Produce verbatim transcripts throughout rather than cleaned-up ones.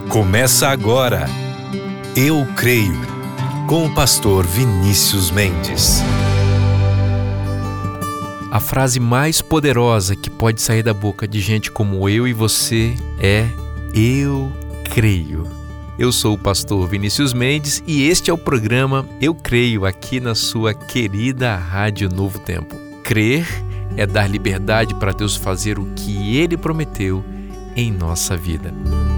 Começa agora, Eu Creio, com o pastor Vinícius Mendes. A frase mais poderosa que pode sair da boca de gente como eu e você é Eu Creio. Eu sou o pastor Vinícius Mendes e este é o programa Eu Creio, aqui na sua querida Rádio Novo Tempo. Crer é dar liberdade para Deus fazer o que Ele prometeu em nossa vida.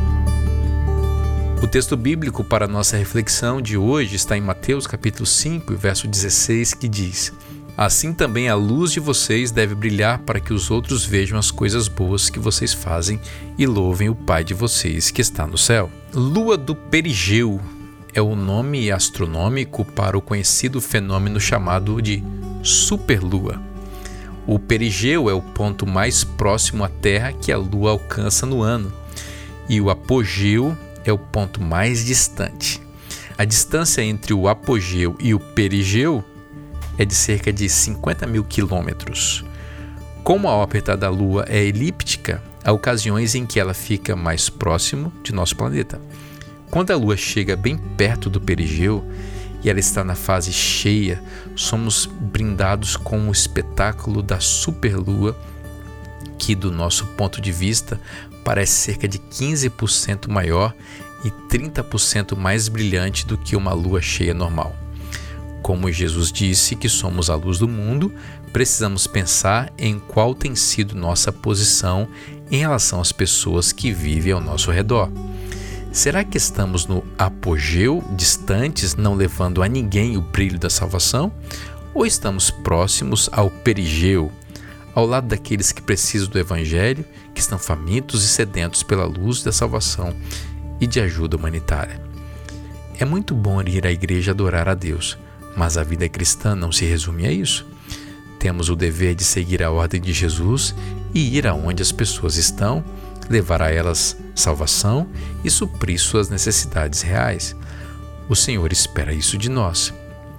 O texto bíblico para a nossa reflexão de hoje está em Mateus capítulo cinco, verso dezesseis, que diz: Assim também a luz de vocês deve brilhar para que os outros vejam as coisas boas que vocês fazem e louvem o Pai de vocês que está no céu. Lua do perigeu é o nome astronômico para o conhecido fenômeno chamado de superlua. O perigeu é o ponto mais próximo à Terra que a Lua alcança no ano, e o apogeu é o ponto mais distante. A distância entre o apogeu e o perigeu é de cerca de cinquenta mil quilômetros. Como a órbita da Lua é elíptica, há ocasiões em que ela fica mais próximo de nosso planeta. Quando a Lua chega bem perto do perigeu e ela está na fase cheia, somos brindados com o espetáculo da superlua, que do nosso ponto de vista parece cerca de quinze por cento maior e trinta por cento mais brilhante do que uma lua cheia normal. Como Jesus disse que somos a luz do mundo, precisamos pensar em qual tem sido nossa posição em relação às pessoas que vivem ao nosso redor. Será que estamos no apogeu, distantes, não levando a ninguém o brilho da salvação? Ou estamos próximos ao perigeu, ao lado daqueles que precisam do Evangelho, que estão famintos e sedentos pela luz da salvação e de ajuda humanitária? É muito bom ir à igreja adorar a Deus, mas a vida cristã não se resume a isso. Temos o dever de seguir a ordem de Jesus e ir aonde as pessoas estão, levar a elas salvação e suprir suas necessidades reais. O Senhor espera isso de nós.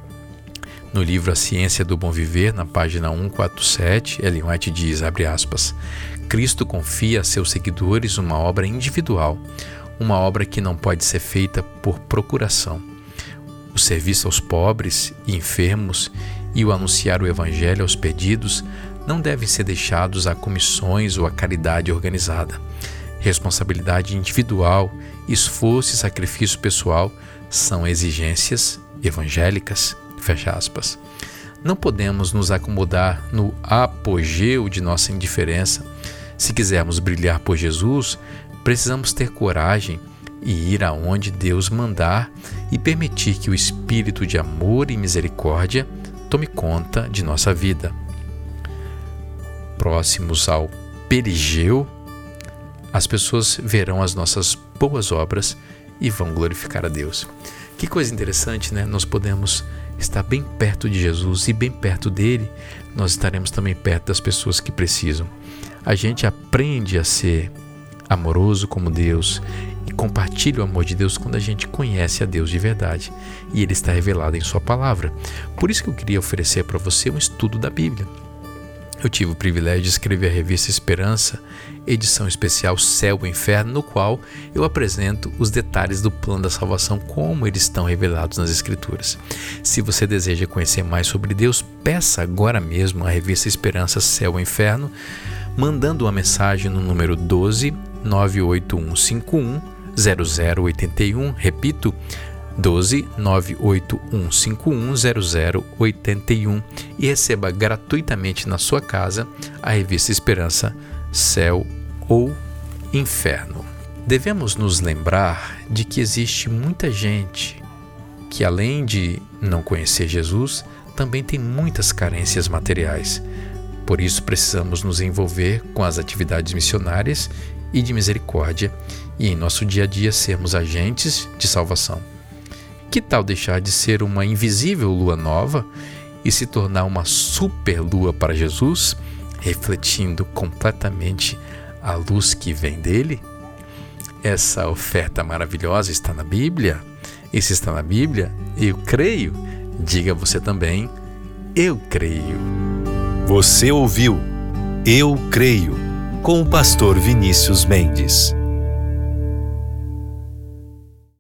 No livro A Ciência do Bom Viver, na página cento e quarenta e sete, Ellen White diz, abre aspas, Cristo confia a seus seguidores uma obra individual, uma obra que não pode ser feita por procuração. O serviço aos pobres e enfermos e o anunciar o Evangelho aos perdidos não devem ser deixados a comissões ou a caridade organizada. Responsabilidade individual, esforço e sacrifício pessoal são exigências evangélicas. Fecha aspas. Não podemos nos acomodar no apogeu de nossa indiferença. Se quisermos brilhar por Jesus, precisamos ter coragem e ir aonde Deus mandar e permitir que o Espírito de amor e misericórdia tome conta de nossa vida. Próximos ao perigeu, as pessoas verão as nossas boas obras e vão glorificar a Deus. Que coisa interessante, né? Nós podemos estar bem perto de Jesus e bem perto dele, nós estaremos também perto das pessoas que precisam. A gente aprende a ser amoroso como Deus e compartilha o amor de Deus quando a gente conhece a Deus de verdade e Ele está revelado em Sua palavra. Por isso que eu queria oferecer para você um estudo da Bíblia. Eu tive o privilégio de escrever a revista Esperança, edição especial Céu e Inferno, no qual eu apresento os detalhes do plano da salvação, como eles estão revelados nas Escrituras. Se você deseja conhecer mais sobre Deus, peça agora mesmo a revista Esperança Céu e Inferno, mandando uma mensagem no número doze, nove oito um cinco um, zero zero oito um, repito, doze, nove oito um cinco um, zero zero oito um, e receba gratuitamente na sua casa a revista Esperança, Céu ou Inferno. Devemos nos lembrar de que existe muita gente que, além de não conhecer Jesus, também tem muitas carências materiais. Por isso precisamos nos envolver com as atividades missionárias e de misericórdia e em nosso dia a dia sermos agentes de salvação. Que tal deixar de ser uma invisível lua nova e se tornar uma super lua para Jesus, refletindo completamente a luz que vem dele? Essa oferta maravilhosa está na Bíblia? E se está na Bíblia, eu creio. Diga você também, eu creio. Você ouviu Eu Creio, com o pastor Vinícius Mendes.